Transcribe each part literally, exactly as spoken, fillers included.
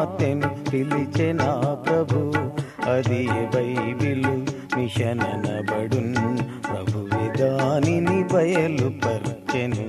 కుమార్తెను పిలిచె నా ప్రభు, అది బైబిలు మిషననబడున్, ప్రభువే దానిని బయలుపర్చెను.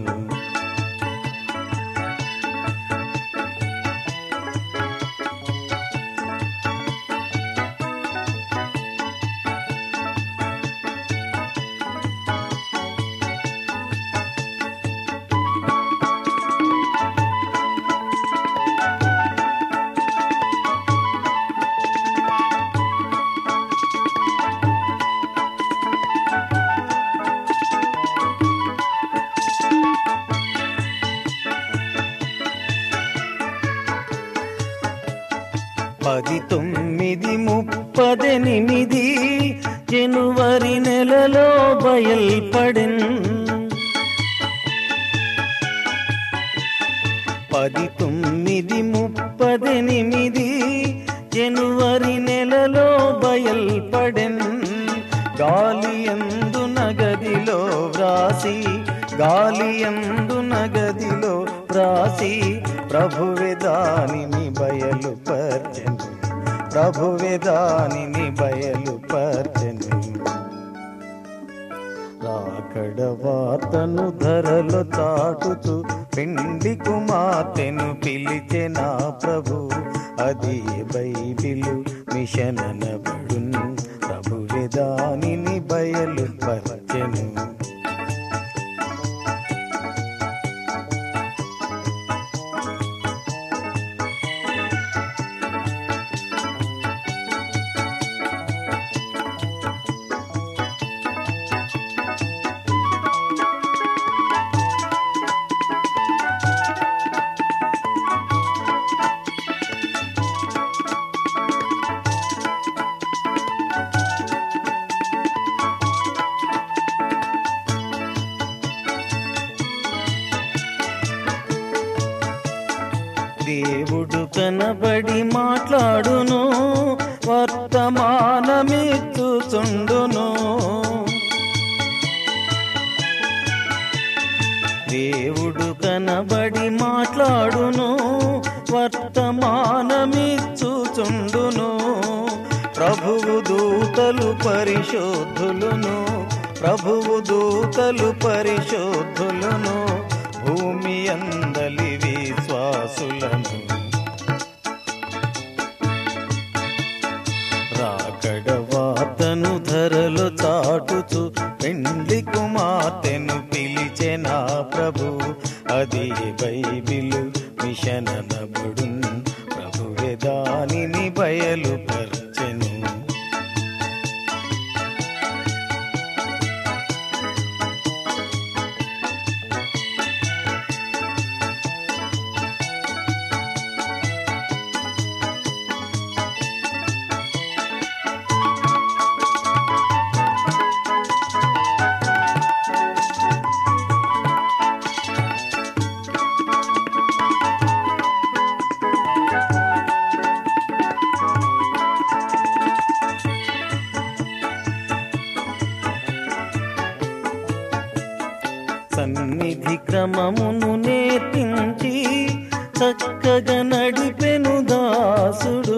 పది తొమ్మిది ముప్పదెనిమిది జనవరి నెలలో బయల్పడెన్, పది తొమ్మిది ముప్పదెనిమిది జనవరి నెలలో బయల్పడెన్. గాలియందు నగదిలో వ్రాసి, గాలియందు నగదిలో వ్రాసి, ప్రభువే దానిని బయలుపర్చెను, ప్రభువే దానిని బయలుపర్చెను. రాకడ వార్తను ధరలో చాటుతూ పెండి కుమార్తెను పిలిచె నా ప్రభు, అది బైబిలు మిషననబడున్, ప్రభువే దానిని బయలుపర్చెను. దేవుడు కనబడి మాట్లాడును, వర్తమానమిచ్చుచుండును. దేవుడు కనబడి మాట్లాడును, వర్తమానమిచ్చుచుండును. ప్రభువు దూతలు పరిశుద్ధులును, ప్రభువు దూతలు పరిశుద్ధులును, భూమి అందలి విశ్వాసులను. రాకడ వార్తను ధరలో చాటుచు పెండ్లి కుమార్తెను పిలిచె నా ప్రభు, అది బైబిలు మిషననబడున్, ప్రభువే దానిని బయలుపర్చెను. సన్నిధి క్రమమును నేర్పించి చక్కగా నడిపెను దాసుడు,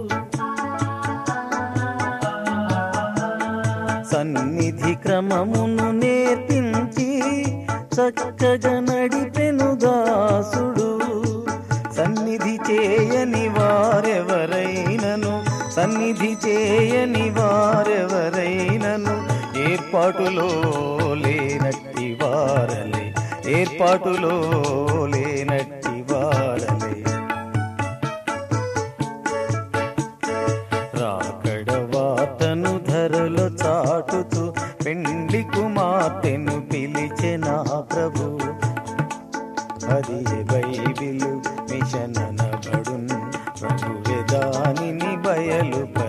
సన్నిధి క్రమమును నేర్పించి చక్కగా నడిపెను దాసుడు. సన్నిధి చేయని వారెవరైనను, సన్నిధి చేయని వారెవరైనను ఏర్పాటులో లేనట్టి వారలే, ఏర్పాటులో లేనట్టి వారలే. రాకడ వార్తను ధరలో చాటుతూ పెండ్లి కుమార్తెను పిలిచె నా ప్రభు, అది బైబిలు మిషననబడున్, ప్రభువే దానిని బయలు